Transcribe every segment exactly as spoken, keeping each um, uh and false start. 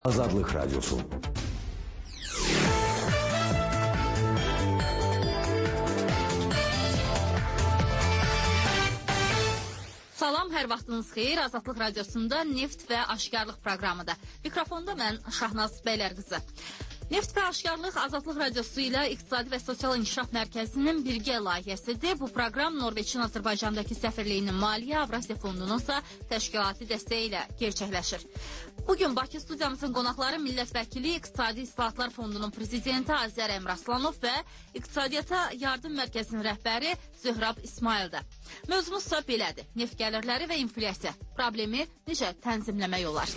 Azadlık Radyosu. Salam, hər vaxtınız xeyir. Azadlıq Radyosunda Neft və Aşkarlıq proqramıda. Mikrofonda mən Şahnaz Bəylərqızı. Neft və Aşkarlıq Azadlıq Radyosu ilə İqtisadi və Sosial İnkişaf Mərkəzinin birgə layihəsidir. Bu proqram Norveçin Azərbaycandakı səfirliyinin Maliyyə Avrasiya Fondunun isə təşkilati dəstəyi ilə gerçəkləşir. Bugün Bakı studiyamızın qonaqları Millət Vəkili İqtisadi İslahatlar Fondunun prezidenti Azər Əmraslanov və İqtisadiyyata Yardım Mərkəzinin rəhbəri Zöhrab İsmaildir. Mövzumuz isə belədir. Neft gəlirləri və inflyasiya. Problemi necə tənzimləmək olar?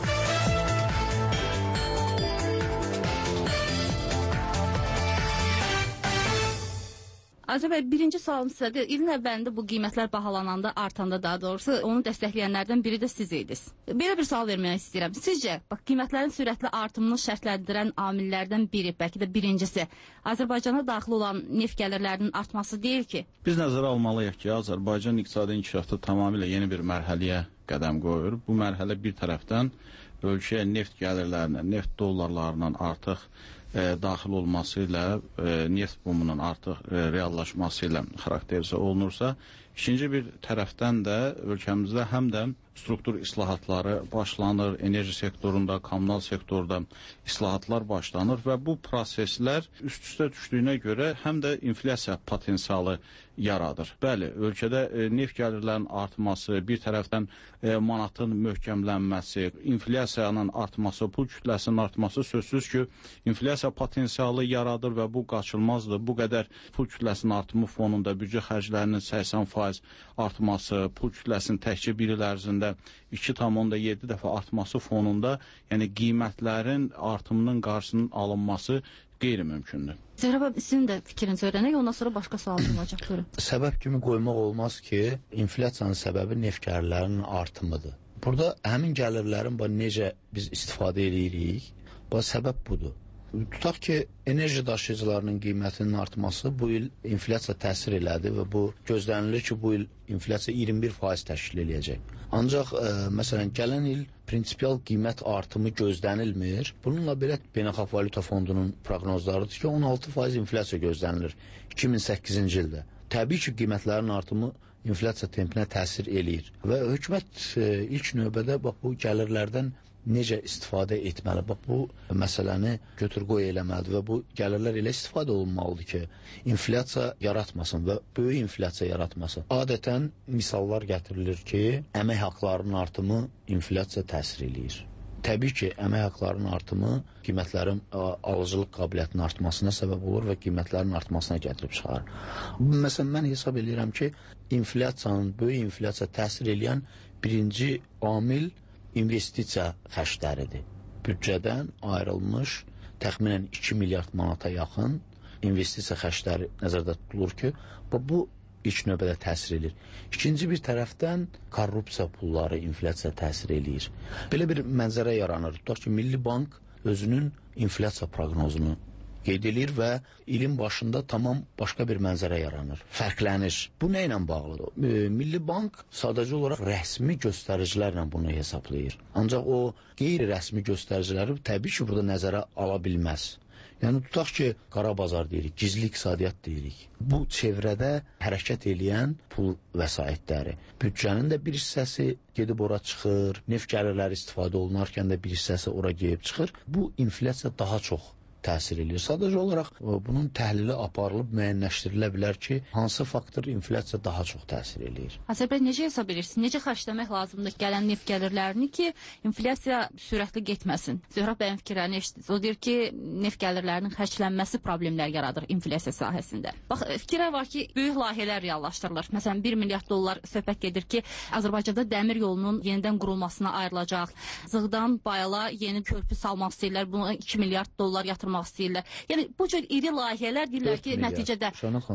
Azər bəy, birinci sualım sizədir. İlin əvvəlində bu qiymətlər bahalananda, artanda daha doğrusu, onu dəstəkləyənlərdən biri də siz idiniz. Belə bir sual vermək istəyirəm. Sizcə, bax, qiymətlərin sürətli artımını şərtləndirən amillərdən biri, bəlkə də birincisi, Azərbaycana daxil olan neft gəlirlərinin artması deyil ki? Biz nəzərə almalıyıq ki, Azərbaycan iqtisadi inkişafda tamamilə yeni bir mərhələyə qədəm qoyur. Bu mərhələ bir tərəfdən ölkəyə neft gəlirlərinin, neft dollarlarının artıq e, daxil olması ilə, e, neft bumunun artıq e, reallaşması ilə xarakterizə olunursa, ikinci bir tərəfdən də ölkəmizdə həm də struktur islahatları başlanır, enerji sektorunda, kommunal sektorda islahatlar başlanır və bu proseslər üst-üstə düşdüyünə görə həm də inflyasiya potensialı yaradır. Bəli, ölkədə e, neft gəlirlərinin artması, bir tərəfdən e, manatın möhkəmlənməsi, inflyasiyanın artması, pul kütləsinin artması sözsüz ki, inflyasiya potensialı yaradır və bu qaçılmazdır. Bu qədər pul kütləsinin artımı fonunda büdcə xərclərinin səksən faiz artması, pul kütləsinin təkcə bir il ərzində iki tam yeddi dəfə artması fonunda, yəni qiymətlərin artımının qarşısının alınması qeyri-mümkündür. Zəhrab, sizin də fikrinizi öyrənək, ondan sonra başqa sualım olacaq. Buyurun. Səbəb kimi qoymaq olmaz ki, inflyasiyanın səbəbi neft gəlirlərinin artımıdır. Burada həmin gəlirlərin necə biz istifadə edirik, bu səbəb budur. Tutaq ki, enerji daşıyıcılarının qiymətinin artması bu il inflyasiya təsir elədi və bu gözlənilir ki, bu il inflyasiya iyirmi bir faiz təşkil eləyəcək. Ancaq, ə, məsələn, gələn il prinsipial qiymət artımı gözlənilmir. Bununla belə Beynəlxalq Valyuta Fondunun proqnozlarıdır ki, on altı faiz inflyasiya gözlənilir iki min səkkizinci ildə. Təbii ki, qiymətlərin artımı inflyasiya tempinə təsir eləyir və hökumət ə, ilk növbədə bax, bu gəlirlərdən necə istifadə etməli? Bax, bu məsələni götür-qoy eləməlidir və bu gəlirlər elə istifadə olunmalıdır ki, inflyasiya yaratmasın və böyük inflyasiya yaratmasın. Adətən misallar gətirilir ki, əmək haqlarının artımı inflyasiya təsir eləyir. Təbii ki, əmək haqlarının artımı qiymətlərin alıcılıq qabiliyyətinin artmasına səbəb olur və qiymətlərin artmasına gətirib çıxarır. Məsələn, mən hesab edirəm ki, inflyasiyanın, böyük inflyasiya təsir eləyən birinci amil investisiya xərcləridir. Büdcədən ayrılmış təxminən iki milyard manata yaxın investisiya xərcləri nəzərdə tutulur ki, bu ilk növbədə təsir edir. İkinci bir tərəfdən korrupsiya pulları inflyasiya təsir eləyir. Belə bir mənzərə yaranır. Tutaq ki, Milli Bank özünün inflyasiya proqnozunu qeyd edir və ilin başında tamam başqa bir mənzərə yaranır, fərqlənir. Bu nə ilə bağlıdır? Milli Bank sadəcə olaraq rəsmi göstəricilərlə bunu hesablayır. Ancaq o qeyri-rəsmi göstəriciləri təbii ki, burada nəzərə ala bilməz. Yəni, tutaq ki, qara bazar deyirik, gizli iqtisadiyyat deyirik. Bu çevrədə hərəkət eləyən pul vəsaitləri. Büdcənin də bir hissəsi gedib ora çıxır, neft gəlirləri istifadə olunarkən də bir hissəsi ora gedib çıxır. Bu inflyasiya daha çox təsir edir. Sadəcə olaraq bunun təhlili aparılıb müəyyənləşdirilə bilər ki, hansı faktor inflyasiya daha çox təsir edir. Azər bəy, necə hesab edirsiniz? Necə xərcləmək lazımdır gələn neft gəlirlərini ki, inflyasiya sürətli getməsin? Zöhrab bəyin fikirlərini eşitdiniz. O deyir ki, neft gəlirlərinin xərclənməsi problemlər yaradır inflyasiya sahəsində. Bax, fikirlər var ki, böyük layihələr reallaşdırılır. Məsələn, bir milyard dollar söhbət gedir ki, Azərbaycanda dəmir yolunun yenidən qurulmasına ayrılacaq. Zığdan Bayala yeni körpü salmaq istəyirlər. Buna iki milyard dollar yatırmaq istəyirlər. Yəni, bu cür iri layihələr deyirlər ki, nəticədə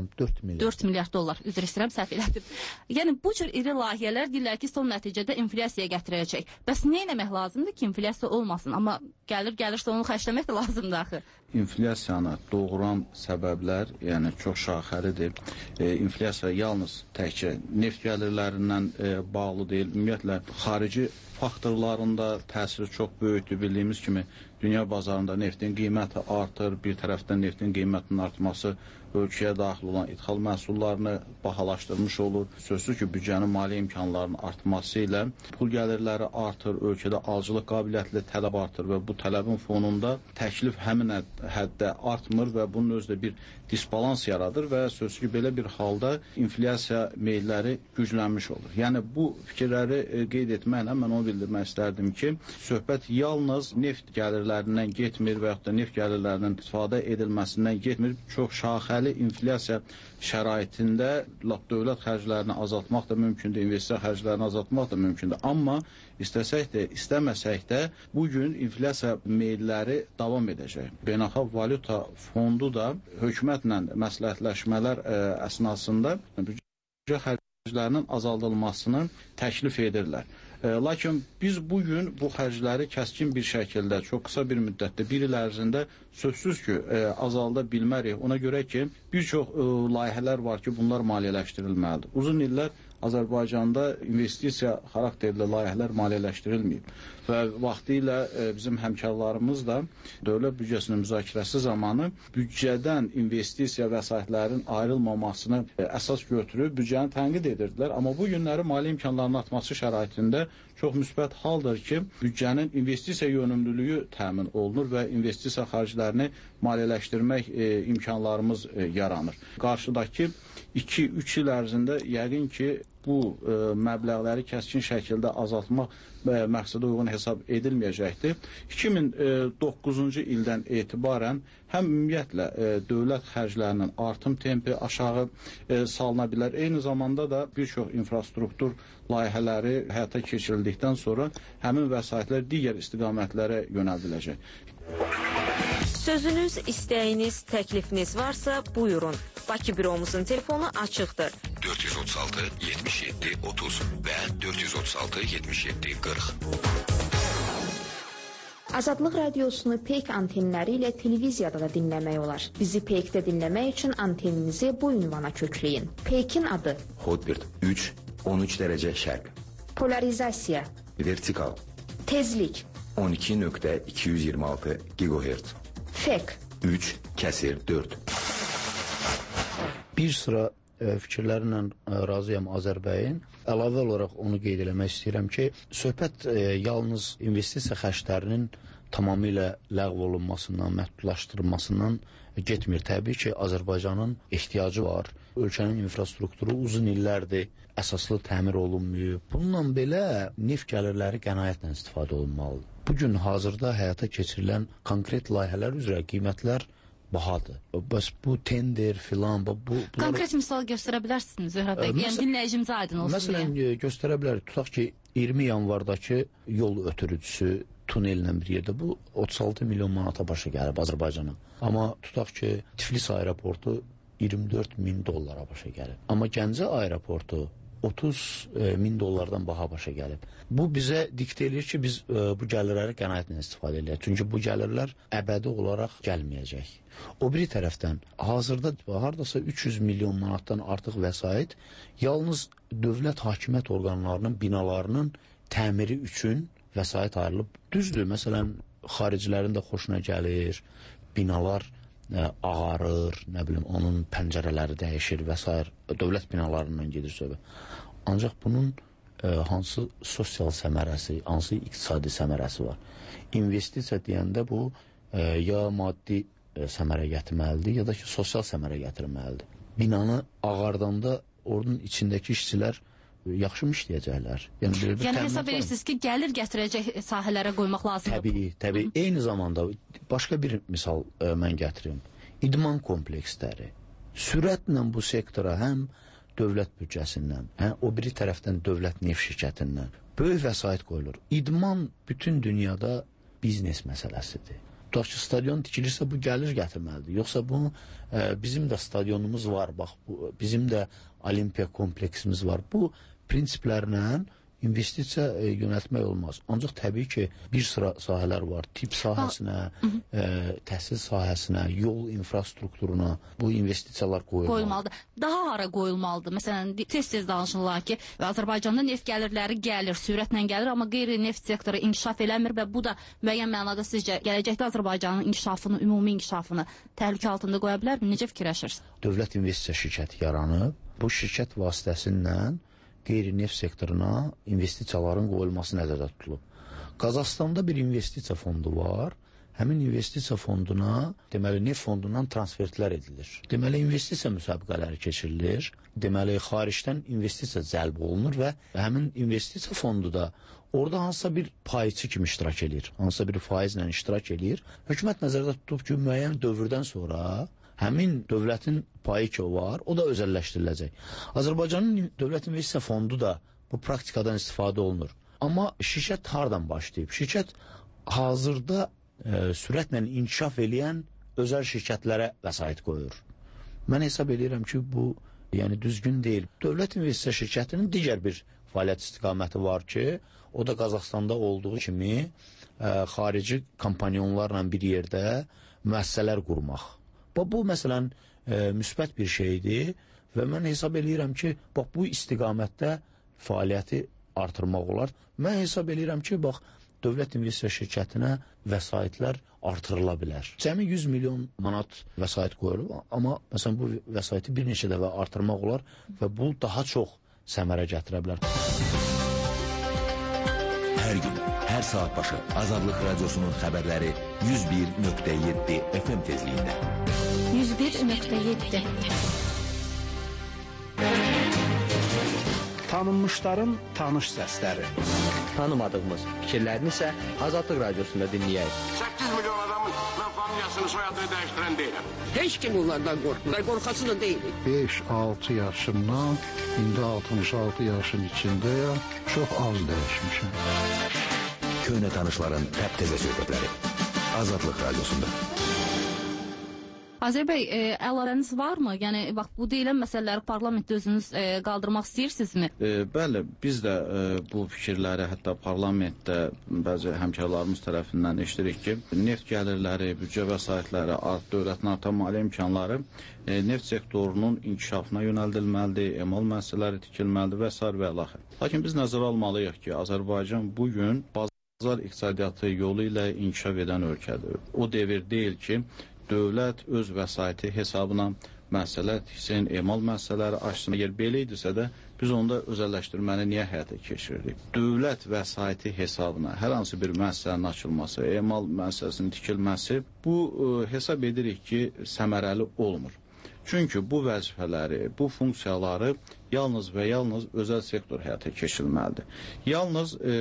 dörd milyard dollar, üzr istəyirəm, səhv elədim. Yəni, bu cür iri layihələr deyirlər ki, son nəticədə inflyasiyaya gətirəcək. Bəs nə etmək lazımdır ki, inflyasiya olmasın? Amma gəlir, gəlirsə onu xərcləmək də lazımdır axı. İnflyasiyanı doğuran səbəblər, yəni çox şaxəlidir. E, inflyasiya yalnız təkcə neft gəlirlərindən e, bağlı deyil. Ümumiyyətlə, xarici faktorlarında təsiri çox böyükdür. Bildiyimiz kimi dünya bazarında neftin qiyməti artır, bir tərəfdən neftin qiymətinin artması ölkəyə daxil olan ithal məhsullarını bahalaşdırmış olur. Sözsüz ki, büdcənin maliyyə imkanlarının artması ilə pul gəlirləri artır, ölkədə alıcılıq qabiliyyətli tələb artır və bu tələbin fonunda təklif həmin həddə artmır və bunun özü də bir disbalans yaradır və sözsüz ki, belə bir halda inflyasiya meylləri güclənmiş olur. Yəni, bu fikirləri qeyd etməklə mən onu bildirmək istərdim ki, söhbət yalnız neft gəlirlərindən getmir və yaxud da neft gəlirlərinin istifadə edilməsindən getmir. Çox şaxəli inflyasiya şəraitində dövlət xərclərini azaltmaq da mümkündür, investisiya xərclərini azaltmaq da mümkündür. Amma istəsək də, istəməsək də bugün inflyasiya meylləri davam edəcək. Beynəlxalq Valyuta Fondu da hökumətlə məsləhətləşmələr ə, əsnasında büdcə xərclərinin azaldılmasını təklif edirlər. Lakin biz bugün bu xərcləri kəskin bir şəkildə, çox qısa bir müddətdə, bir il ərzində sözsüz ki, azalda bilmərik. Ona görə ki, bir çox layihələr var ki, bunlar maliyyələşdirilməlidir. Uzun illər Azərbaycanda investisiya xarakterli layihələr maliyyələşdirilməyib və vaxtilə bizim həmkarlarımız da dövlət büdcəsinin müzakirəsi zamanı büdcədən investisiya vəsaitlərin ayrılmamasını əsas götürüb büdcəni tənqid edirdilər. Amma bu günləri maliyyə imkanlarının artması şəraitində çox müsbət haldır ki, büdcənin investisiya yönümlülüyü təmin olunur və investisiya xərclərini maliyyələşdirmək e, imkanlarımız e, yaranır. Qarşıdakı iki üç il ərzində yəqin ki, bu e, məbləğləri kəskin şəkildə azaltmaq e, məqsədə uyğun hesab edilməyəcəkdir. iki min doqquzuncu ildən etibarən həm ümumiyyətlə e, dövlət xərclərinin artım tempi aşağı e, salına bilər. Eyni zamanda da bir çox infrastruktur layihələri həyata keçirildikdən sonra həmin vəsaitlər digər istiqamətlərə yönəldiləcək. Sözünüz, istəyiniz, təklifiniz varsa buyurun. Bakı büromuzun telefonu açıqdır. dörd yüz otuz altı yetmiş yeddi otuz və dörd yüz otuz altı yetmiş yeddi qırx. Azadlıq radiosunu peyk antenləri ilə televiziyada da dinləmək olar. Bizi peykdə dinləmək üçün anteninizi bu ünvana kökləyin. Peykin adı Hotbird üç on üç dərəcə şərq. Polarizasiya. Vertikal. Tezlik. on iki nöqtə iki yüz iyirmi altı gigahertz. Fek. üç kəsir dörd. Bir sıra e, fikirlərlə e, razıyam Azərbəyin. Əlavə olaraq onu qeyd eləmək istəyirəm ki, söhbət e, yalnız investisiya xərclərinin tamamilə ləğv olunmasından, məhdudlaşdırılmasından getmir. Təbii ki, Azərbaycanın ehtiyacı var. Ölkənin infrastrukturu uzun illərdir əsaslı təmir olunmuyor. Bununla belə neft gəlirləri qənaətlə istifadə olunmalıdır. Bugün hazırda həyata keçirilən konkret layihələr üzrə qiymətlər bahadır. Bəs bu tender filan, bu... bu Konkret misal göstərə bilərsiniz Zöhrə bəy? Yəni dinləyicimizə aydın olsun məsələn, deyə. Məsələn, göstərə bilərik. Tutaq ki, iyirmi yanvardakı yol ötürücüsü tunellə bir yerdə bu otuz altı milyon manata başa gəlib Azərbaycana. Amma tutaq ki, Tiflis aeroportu iyirmi dörd min dollara başa gəlib. Amma Gəncə aeroportu otuz min dollardan baha başa gəlib. Bu bizə diktə edir ki, biz e, bu gəlirləri qənaətlə istifadə edək. Çünki bu gəlirlər əbədi olaraq gəlməyəcək. O biri tərəfdən, hazırda hardasa üç yüz milyon manatdan artıq vəsait yalnız dövlət hakimiyyət orqanlarının binalarının təmiri üçün vəsait ayrılıb. Düzdür, məsələn, xaricilərin də xoşuna gəlir, binalar ə, ağarır, nə bilim, onun pəncərələri dəyişir və s. Dövlət binalarından gedir söhbət. Ancaq bunun ə, hansı sosial səmərəsi, hansı iqtisadi səmərəsi var? İnvestisiya deyəndə bu ə, ya maddi ə, səmərə gətirməlidir, ya da ki, sosial səmərə gətirməlidir. Binanı ağardanda onun içindəki işçilər yaxşı mı işləyəcəklər? Yəni, bir, bir yəni hesab edirsiniz ki, gəlir gətirəcək sahələrə qoymaq lazımdır. Təbii, təbii. Hı. Eyni zamanda başqa bir misal ə, mən gətirim. İdman kompleksləri. Sürətlə bu sektora həm dövlət büdcəsindən, həm o biri tərəfdən dövlət neft şirkətindən böyük vəsait qoyulur. İdman bütün dünyada biznes məsələsidir. Tutaq ki, stadion tikilirsə bu gəlir gətirməlidir. Yoxsa bu ə, bizim də stadionumuz var, bax bu, bizim də olimpiya kompleksimiz var. Bu prinsiplərlə investisiya e, yönəltmək olmaz. Ancaq təbii ki, bir sıra sahələr var. Tibb sahəsinə, e, təhsil sahəsinə, yol infrastrukturuna bu investisiyalar qoyulmalıdır. qoyulmalıdır. Daha hara qoyulmalıdır? Məsələn, tez-tez danışırlar ki, Azərbaycanda neft gəlirləri gəlir, sürətlə gəlir, amma qeyri-neft sektoru inkişaf eləmir və bu da müəyyən mənada sizcə gələcəkdə Azərbaycanın inkişafını, ümumi inkişafını təhlükə altında qoya bilərmi? Necə fikirləşirsiniz? Dövlət investisiya şirkəti yaranıb, bu şirkət vasitəsilə qeyri-neft sektoruna investisiyaların qoyulması nəzərdə tutulub. Qazaxstanda bir investisiya fondu var. Həmin investisiya fonduna, deməli, neft fondundan transfertlər edilir. Deməli, investisiya müsabiqələri keçirilir. Deməli, xaricdən investisiya cəlb olunur və həmin investisiya fondu da orada hansısa bir payçı kimi iştirak edir. Hansısa bir faizlə iştirak edir. Hökumət nəzərdə tutub ki, müəyyən dövrdən sonra həmin dövlətin payı ki var, o da özəlləşdiriləcək. Azərbaycanın dövlət investisiya fondu da bu praktikadan istifadə olunur. Amma şirkət hardan başlayıb? Şirkət hazırda e, sürətlə inkişaf eləyən özəl şirkətlərə vəsait qoyur. Mən hesab edirəm ki, bu yəni düzgün deyil. Dövlət investisiya şirkətinin digər bir fəaliyyət istiqaməti var ki, o da Qazaxstanda olduğu kimi e, xarici kompanyonlarla bir yerdə müəssisələr qurmaq. Bu, məsələn, e, müsbət bir şeydir və mən hesab edirəm ki, bax, bu istiqamətdə fəaliyyəti artırmaq olar. Mən hesab edirəm ki, bax, dövlət investisiya şirkətinə vəsaitlər artırıla bilər. Cəmi yüz milyon manat vəsait qoyulur, amma məsələn, bu vəsaiti bir neçə dəfə artırmaq olar və bu daha çox səmərə gətirə bilər. Hər gün, hər saat başı Azadlıq Radiosunun xəbərləri yüz bir nöqtə yeddi F M tezliyində. yüz bir nöqtə yeddi. Tanınmışların tanış səsləri. Tanımadığımız fikirlərini isə Azadlıq Radiosunda dinləyək. səkkiz milyon adamın mən familiyasını, soyadını dəyişdirən deyiləm. Heç kim onlardan qorxmur. Qorxası da deyil. beş altı yaşımdan indi altmış altı yaşın içindəyəm. Çox az dəyişmişəm. Köhnə tanışların təp-təzə söhbətləri. Azadlıq Radiosunda. Azər bəy, e, əlavəniz varmı? Yəni, bax, bu deyilən məsələləri parlamentdə özünüz e, qaldırmaq istəyirsinizmi? E, bəli, biz də e, bu fikirləri hətta parlamentdə bəzi həmkarlarımız tərəfindən eşidirik ki, neft gəlirləri, büdcə vəsaitləri, art, dövlətin artan maliyyə imkanları e, neft sektorunun inkişafına yönəldilməlidir, emal müəssisələri tikilməlidir və s. və ilaxır. Lakin biz nəzərə almalıyıq ki, Azərbaycan bugün bazar iqtisadiyyatı yolu ilə inkişaf edən ölkədir. O devir deyil ki, dövlət öz vəsaiti hesabına müəssisələr tiksin, emal müəssisələri açsın. Əgər belə idisə də biz onda özəlləşdirməni niyə həyata keçiririk? Dövlət vəsaiti hesabına hər hansı bir müəssisənin açılması, emal müəssisəsinin tikilməsi, bu ə, hesab edirik ki, səmərəli olmur. Çünki bu vəzifələri, bu funksiyaları yalnız və yalnız özəl sektor həyata keçirilməlidir. Yalnız e,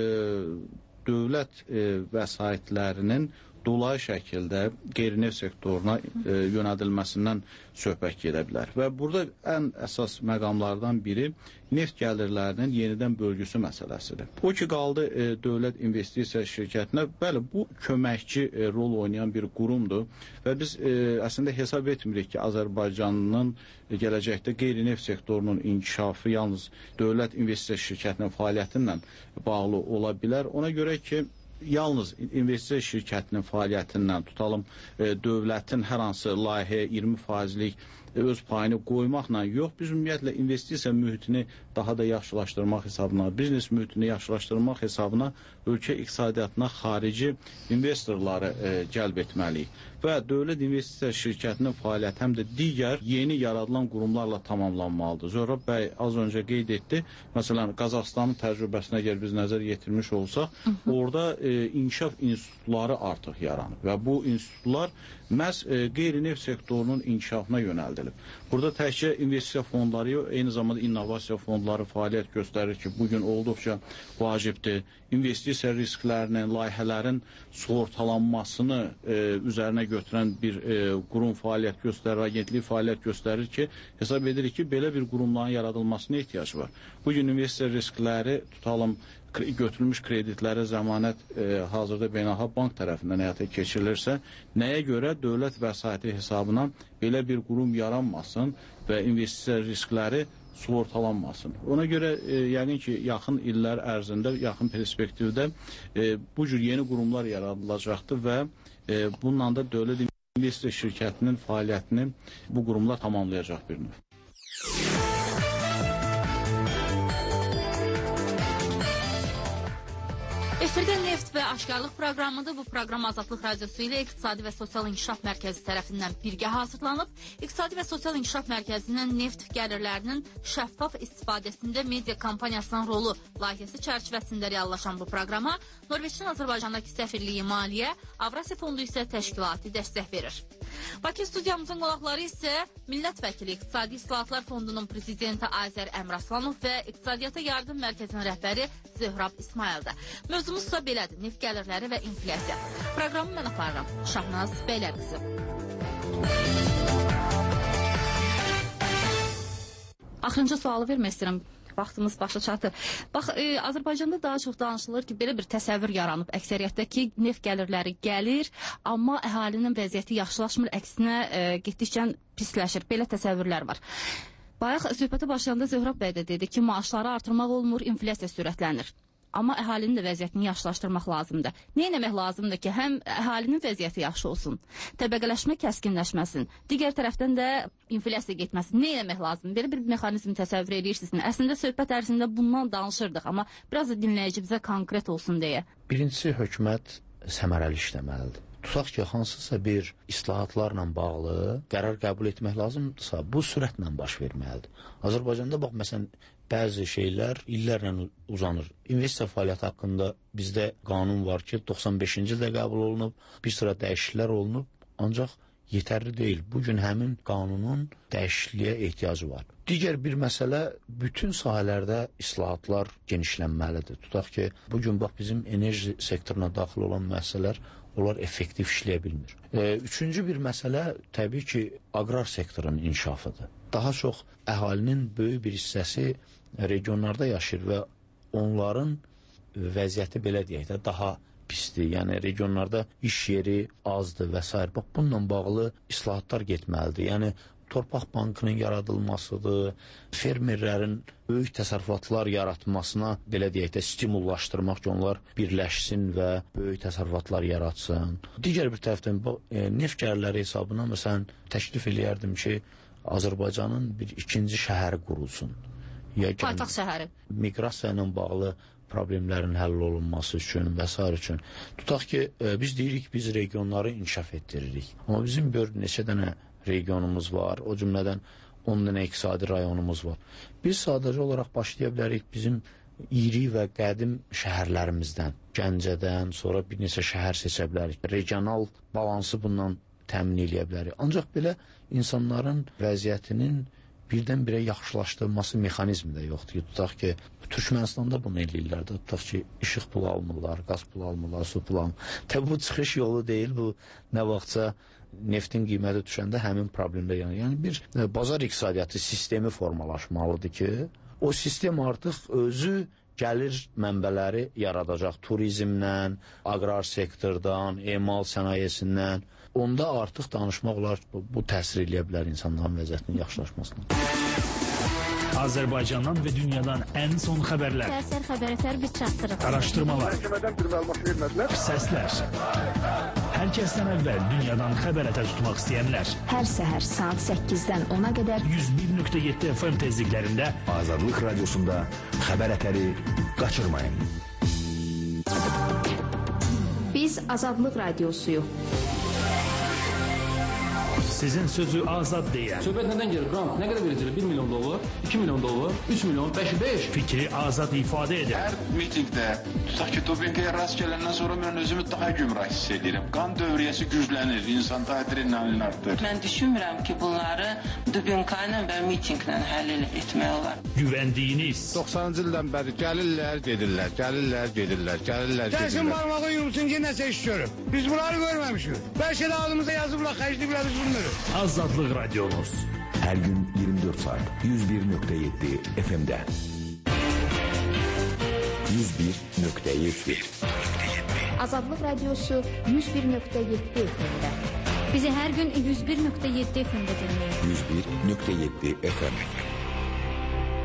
dövlət e, vəsaitlərinin dolayı şəkildə qeyri-neft sektoruna e, yönədilməsindən söhbət gedə bilər. Və burada ən əsas məqamlardan biri neft gəlirlərinin yenidən bölgüsü məsələsidir. O ki, qaldı e, dövlət investisiya şirkətinə, bəli, bu köməkçi e, rol oynayan bir qurumdur və biz e, əslində hesab etmirik ki, Azərbaycanın e, gələcəkdə qeyri-neft sektorunun inkişafı yalnız dövlət investisiya şirkətinin fəaliyyətindən bağlı ola bilər. Ona görə ki, yalnız investisiya şirkətinin fəaliyyətindən tutalım, e, dövlətin hər hansı layihəyə iyirmi faizlik e, öz payını qoymaqla yox, biz ümumiyyətlə investisiya mühitini daha da yaxşılaşdırmaq hesabına, biznes mühitini yaxşılaşdırmaq hesabına ölkə iqtisadiyyatına xarici investorları e, cəlb etməliyik. Və dövlət investisiya şirkətinin fəaliyyəti həm də digər yeni yaradılan qurumlarla tamamlanmalıdır. Zöhrab bəy az öncə qeyd etdi, məsələn, Qazaxstanın təcrübəsinə əgər biz nəzər yetirmiş olsaq, Hı -hı. orada e, inkişaf institutları artıq yaranıb və bu institutlar məhz e, qeyri-neft sektorunun inkişafına yönəldilib. Burada təkcə investisiya fondları yox, eyni zamanda innovasiya fondları fəaliyyət göstərir ki, bugün olduqca vacibdir. İnvestisiya risklərinin, layihələrin sığortalanmasını e, üzərinə götürən bir e, qurum fəaliyyət göstərir, agentlik fəaliyyət göstərir ki, hesab edirik ki, belə bir qurumların yaradılmasına ehtiyac var. Bugün investisiya riskləri tutalım, götürülmüş kreditlərə zəmanət e, hazırda beynəlxalq bank tərəfindən həyata keçirilirsə, nəyə görə dövlət vəsaiti hesabına belə bir qurum yaranmasın və investisiya riskləri sığortalanmasın. Ona görə e, yəqin ki, yaxın illər ərzində, yaxın perspektivdə e, bu cür yeni qurumlar yaradılacaqdır və e, bununla da dövlət investisiya şirkətinin fəaliyyətini bu qurumlar tamamlayacaq bir növ. Efirdə Neft və Aşkarlıq proqramıdır. Bu proqram Azadlıq Radiosu ilə İqtisadi və Sosial İnkişaf Mərkəzi tərəfindən birgə hazırlanıb. İqtisadi və Sosial İnkişaf Mərkəzinin neft gəlirlərinin şəffaf istifadəsində media kampaniyasının rolu layihəsi çərçivəsində reallaşan bu proqrama Norveçin Azərbaycandakı səfirliyi Maliyyə, Avrasiya Fondu isə təşkilati dəstək verir. Bakı studiyamızın qonaqları isə Millət Vəkili İqtisadi İslahatlar Fondunun prezidenti Azər Əmraslanov və İqtisadiyyata Yardım Mərkəzinin rəhbəri Zöhrab İsmaildir. Mövzumuzsa belədir, neft gəlirləri və inflyasiya. Proqramı mən aparıram. Şahnaz Bəylərqızı. Axırıncı sualı vermək istəyirəm. Vaxtımız başa çatır. Bax, e, Azərbaycanda daha çox danışılır ki, belə bir təsəvvür yaranıb əksəriyyətdə ki, neft gəlirləri gəlir, amma əhalinin vəziyyəti yaxşılaşmır, əksinə e, getdikcə pisləşir. Belə təsəvvürlər var. Bayaq söhbətə başlayanda Zöhrab bəy də dedi ki, maaşları artırmaq olmur, inflyasiya sürətlənir. Amma əhalinin də vəziyyətini yaxşılaşdırmaq lazımdır. Nə etmək lazımdır ki, həm əhalinin vəziyyəti yaxşı olsun, təbəqələşmə kəskinləşməsin, digər tərəfdən də inflyasiya getməsin. Nə etmək lazımdır? Belə bir mexanizm təsəvvür edirsiniz. Əslində söhbət ərzində bundan danışırdıq, amma biraz da dinləyici bizə konkret olsun deyə. Birincisi, hökumət səmərəli işləməlidir. Tutaq ki, hansısa bir islahatlarla bağlı qərar qəbul etmək lazımdırsa, bu sürətlə baş verməlidir. Azərbaycanda bax, məsələn, bəzi şeylər illərlə uzanır. İnvestisiya fəaliyyəti haqqında bizdə qanun var ki, doxsan beşinci ildə qəbul olunub, bir sıra dəyişikliklər olunub, ancaq yetərli deyil. Bugün həmin qanunun dəyişikliyə ehtiyacı var. Digər bir məsələ, bütün sahələrdə islahatlar genişlənməlidir. Tutaq ki, bugün bax, bizim enerji sektoruna daxil olan müəssisələr, onlar effektiv işləyə bilmir. E, üçüncü bir məsələ, təbii ki, aqrar sektorunun inkişafıdır. Daha çox əhalinin böyük bir hissəsi regionlarda yaşayır və onların vəziyyəti, belə deyək də, daha pisdir. Yəni, regionlarda iş yeri azdır və s. Bax, bununla bağlı islahatlar getməlidir. Yəni, torpaq bankının yaradılmasıdır, fermerlərin böyük təsərrüfatlar yaratmasına, belə deyək də, stimullaşdırmaq ki, onlar birləşsin və böyük təsərrüfatlar yaratsın. Digər bir tərəfdən, e, neft gəlirləri hesabına, məsələn, təklif eləyərdim ki, Azərbaycanın bir ikinci şəhəri qurulsun. Paytaxt şəhəri. Miqrasiya ilə bağlı problemlərin həll olunması üçün və s. üçün. Tutaq ki, e, biz deyirik, biz regionları inkişaf etdiririk. Amma bizim gör neçə dənə regionumuz var, o cümlədən on dənə iqtisadi rayonumuz var. Biz sadəcə olaraq başlaya bilərik bizim iri və qədim şəhərlərimizdən, Gəncədən, sonra bir neçə şəhər seçə bilərik. Regional balansı bundan təmin edə bilərik. Ancaq belə insanların vəziyyətinin birdən-birə yaxşılaşdırılması mexanizmi də yoxdur. Tutaq ki, Türkmenistanda bunu eləyirlər də. Tutaq ki, işıq pulu almırlar, qaz pulu almırlar, su pulu almırlar. Təbii bu çıxış yolu deyil, bu nə vaxtsa neftin qiyməti düşəndə həmin problemdə yanır. Yəni bir e, bazar iqtisadiyyatı sistemi formalaşmalıdır ki, o sistem artıq özü gəlir mənbələri yaradacaq. Turizmdən, aqrar sektordan, emal sənayesindən. Onda artıq danışmaq olar, bu, bu təsir eləyə bilər insanların vəziyyətinin yaxşılaşmasına. Azərbaycandan və dünyadan ən son xəbərlər. Səhər xəbərlər bir çatdırıb. Araşdırmalar. Məhkəmədən bir məlumat vermədilər. Səslər. Hər kəsdən əvvəl dünyadan xəbər ətər tutmaq istəyənlər. Hər səhər saat səkkizdən ona qədər yüz bir nöqtə yeddi F M tezliklərində Azadlıq Radiosunda xəbər ətəri qaçırmayın. Biz Azadlıq Radiosuyuq. Sizin sözü azad deyən. Söhbət nədən gelir? Qram, nə qədər verəcəklər? bir milyon dollar, iki milyon dollar, üç milyon, beş, beş. Fikri azad ifadə edir. Hər mitingdə, tutaq ki, Tobenkaya rast gələndən sonra mən özümü daha gümrah hiss edirəm. Qan dövriyyəsi güclənir, insan adrenalin artır. Mən düşünmürəm ki, bunları Tobenka ilə və mitinglə həll etmək olar. Güvəndiyiniz. doxsanıncı ildən bəri gəlirlər, gedirlər, gəlirlər, gedirlər, gəlirlər, gedirlər. Gəlsin barmağı yumsun ki, nəsə iş görüb. Biz bunları görməmişik. Bəlkə də ağzımıza yazıblar, xərcliblər, biz bilmirik. Azadlıq Radiomuz. Hər gün iyirmi dörd saat yüz bir nöqtə yeddi F M-də. yüz bir nöqtə yeddi. Azadlıq Radiosu yüz bir nöqtə yeddi F M-də. Bizi hər gün yüz bir nöqtə yeddi F M-də dinləyin. yüz bir nöqtə yeddi F M.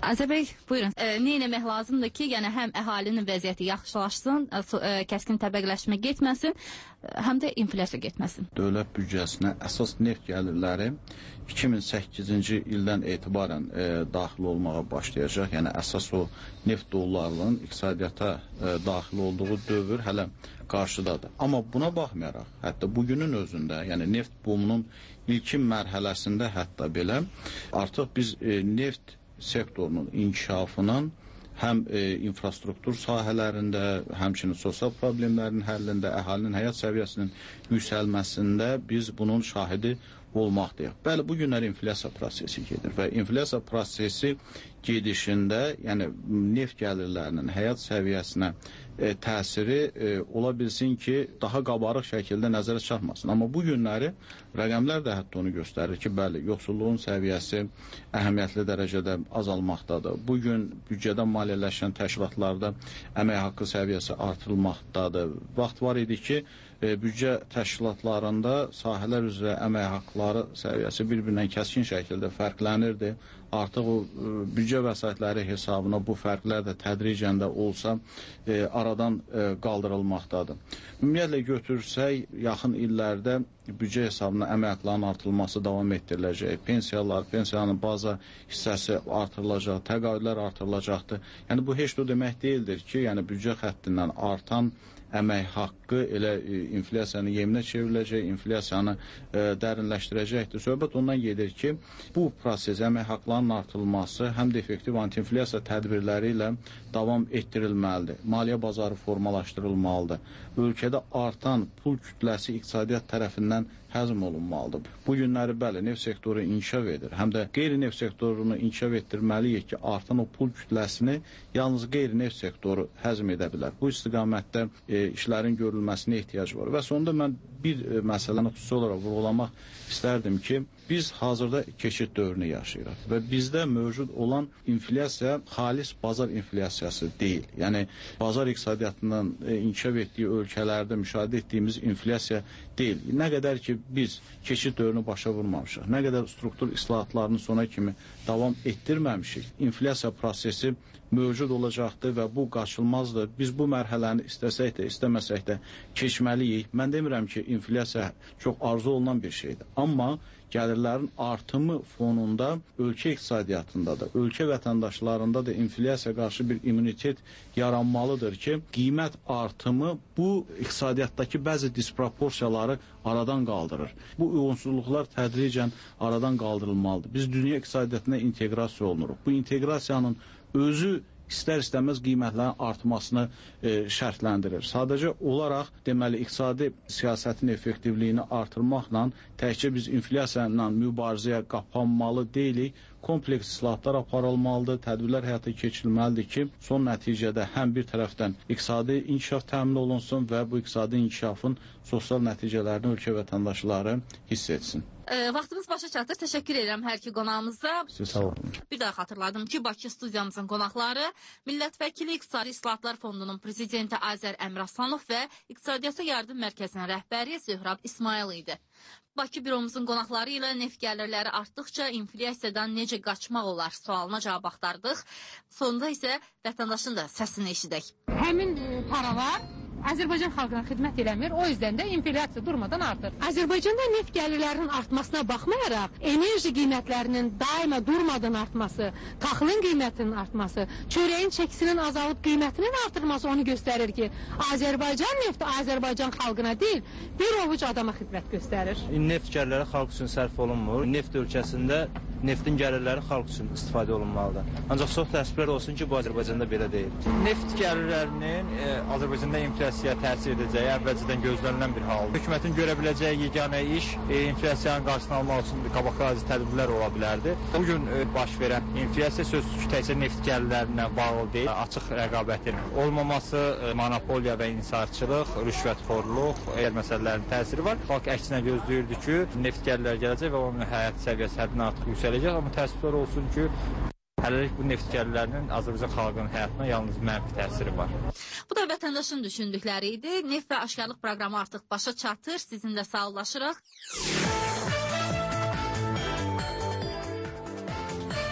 Azər bəy, buyurun. E, nə etmək lazımdır ki, yəni həm əhalinin vəziyyəti yaxşılaşsın, e, kəskin təbəqləşmə getməsin, həm də inflyasiya getməsin. Dövlət büdcəsinə əsas neft gəlirləri iki min səkkizinci ildən etibarən e, daxil olmağa başlayacaq. Yəni əsas o neft dollarının iqtisadiyyata e, daxil olduğu dövr hələ qarşıdadır. Amma buna baxmayaraq, hətta bugünün özündə, yəni neft bumunun ilkin mərhələsində hətta belə artıq biz e, neft sektorunun inkişafının həm e, infrastruktur sahələrində, həmçinin sosial problemlərin həllində, əhalinin həyat səviyyəsinin yüksəlməsində biz bunun şahidi olmaqdayıq. Bəli, bu günlər inflyasiya prosesi gedir və inflyasiya prosesi gedişində, yəni neft gəlirlərinin həyat səviyyəsinə e, təsiri e, ola bilsin ki, daha qabarıq şəkildə nəzərə çarpmasın. Amma bu günləri rəqəmlər də hətta onu göstərir ki, bəli, yoxsulluğun səviyyəsi əhəmiyyətli dərəcədə azalmaqdadır. Bugün büdcədən maliyyələşən təşkilatlarda əmək haqqı səviyyəsi artırılmaqdadır. Vaxt var idi ki, e, büdcə təşkilatlarında sahələr üzrə əmək haqqları səviyyəsi bir-birindən kəskin şəkildə fərqlənirdi. Artıq o e, büdcə vəsaitləri hesabına bu fərqlər də tədricən də olsa e, aradan e, qaldırılmaqdadır. Ümumiyyətlə götürsək, yaxın illərdə büdcə hesabına əmək haqqlarının artırılması davam etdiriləcək. Pensiyalar, pensiyanın baza hissəsi artırılacaq, təqaüdlər artırılacaqdır. Yəni bu heç də o demək deyildir ki, yəni büdcə xəttindən artan əmək haqqı elə e, inflyasiyanın yeminə çevriləcək, inflyasiyanı e, dərinləşdirəcəkdir. Söhbət ondan gedir ki, bu proses əmək haqqlarının artırılması həm də effektiv anti-inflyasiya tədbirləri ilə davam etdirilməlidir. Maliyyə bazarı formalaşdırılmalıdır. Ölkədə artan pul kütləsi iqtisadiyyat tərəfindən həzm olunmalıdır. Bu günləri bəli, neft sektoru inkişaf edir. Həm də qeyri-neft sektorunu inkişaf etdirməliyik ki, artan o pul kütləsini yalnız qeyri-neft sektoru həzm edə bilər. Bu istiqamətdə e, işlərin görülməsinə ehtiyac var. Və sonunda mən bir e, məsələni xüsusi olaraq vurğulamaq istərdim ki, biz hazırda keçid dövrünü yaşayırıq və bizdə mövcud olan inflyasiya xalis bazar inflyasiyası deyil. Yəni bazar iqtisadiyyatının e, inkişaf etdiyi ölkələrdə müşahidə etdiyimiz inflyasiya deyil. Nə qədər ki biz keçid dövrünü başa vurmamışıq, nə qədər struktur islahatlarını sona kimi davam etdirməmişik, inflyasiya prosesi mövcud olacaqdır və bu qaçılmazdır. Biz bu mərhələni istəsək də, istəməsək də keçməliyik. Mən demirəm ki, inflyasiya çox arzu olunan bir şeydir. Amma gəlirlərin artımı fonunda ölkə iqtisadiyyatında da, ölkə vətəndaşlarında da inflyasiya qarşı bir immunitet yaranmalıdır ki, qiymət artımı bu iqtisadiyyatdakı bəzi disproporsiyaları aradan qaldırır. Bu uyğunsuzluqlar tədricən aradan qaldırılmalıdır. Biz dünya iqtisadiyyatına inteqrasiya olunuruq. Bu inteqrasiyanın özü istər-istəməz qiymətlərin artmasını e, şərtləndirir. Sadəcə olaraq deməli iqtisadi siyasətin effektivliyini artırmaqla təkcə biz inflyasiya ilə mübarizəyə qapanmalı deyilik. Kompleks islahatlar aparılmalıdır, tədbirlər həyata keçirilməlidir ki, son nəticədə həm bir tərəfdən iqtisadi inkişaf təmin olunsun və bu iqtisadi inkişafın sosial nəticələrini ölkə vətəndaşları hiss etsin. E, vaxtımız başa çatır. Təşəkkür edirəm hər iki qonağımıza. Siz sağ olun. Bir daha xatırladım ki, Bakı studiyamızın qonaqları Millət Vəkili İqtisadi İslahatlar Fondunun prezidenti Azər Əmraslanov və İqtisadiyyata Yardım Mərkəzinin rəhbəri Zöhrab İsmayıl idi. Bakı büromuzun qonaqları ilə neft gəlirləri artdıqca inflyasiyadan necə qaçmaq olar sualına cavab axtardıq. Sonunda isə vətəndaşın da səsini eşidək. Həmin paralar Azərbaycan xalqına xidmət eləmir, o yüzden də inflyasiya durmadan artır. Azərbaycanda neft gəlirlərinin artmasına baxmayaraq, enerji qiymətlərinin daima durmadan artması, taxılın qiymətinin artması, çörəyin çəkisinin azalıb qiymətinin artırması onu göstərir ki, Azərbaycan nefti Azərbaycan xalqına deyil, bir ovuc adama xidmət göstərir. Neft gəlirləri xalq üçün sərf olunmur. Neft ölkəsində neftin gəlirləri xalq üçün istifadə olunmalıdır. Ancaq çox təəssüflər olsun ki, bu Azərbaycanda belə deyil. Neft gəlirlərinin e, Azərbaycanda inflyasiya təsir edəcəyi əvvəlcədən gözlənilən bir haldır. Hökumətin görə biləcəyi yeganə iş e, inflyasiyanın qarşısını almaq üçün qabaqlayıcı tədbirlər ola bilərdi. Bugün e, baş verən inflyasiya sözsüz ki, təkcə neft gəlirlərinə bağlı deyil, açıq rəqabətin olmaması, e, monopoliya və inhisarçılıq, rüşvətxorluq, əgər məsələlərin təsiri var. Xalq əksinə gözləyirdi ki, neft gəlirləri gələcək və onun həyat səviyyəsi həddindən artıq yüksələcək, amma təəssüflər olsun ki, hələlik bu neft gəlirlərinin Azərbaycan xalqının həyatına yalnız mənfi təsiri var. Bu da vətəndaşın düşündükləri idi. Neft və aşkarlıq proqramı artıq başa çatır. Sizinlə sağollaşırıq.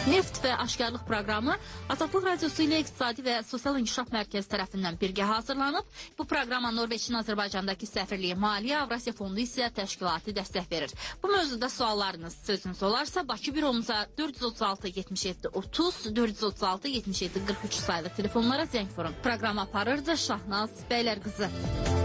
Neft və Aşkarlıq proqramı Azadlıq Radiosu ilə İqtisadi və Sosial İnkişaf Mərkəzi tərəfindən birgə hazırlanıb. Bu proqrama Norveçin Azərbaycandakı səfirliyi Maliyyə, Avrasiya Fondu isə təşkilati dəstək verir. Bu mövzuda suallarınız, sözünüz olarsa Bakı büromuza dörd yüz otuz altı yetmiş yeddi otuz, dörd yüz otuz altı yetmiş yeddi qırx üç sayılı telefonlara zəng vurun. Proqram aparırdı Şahnaz Bəylər qızı.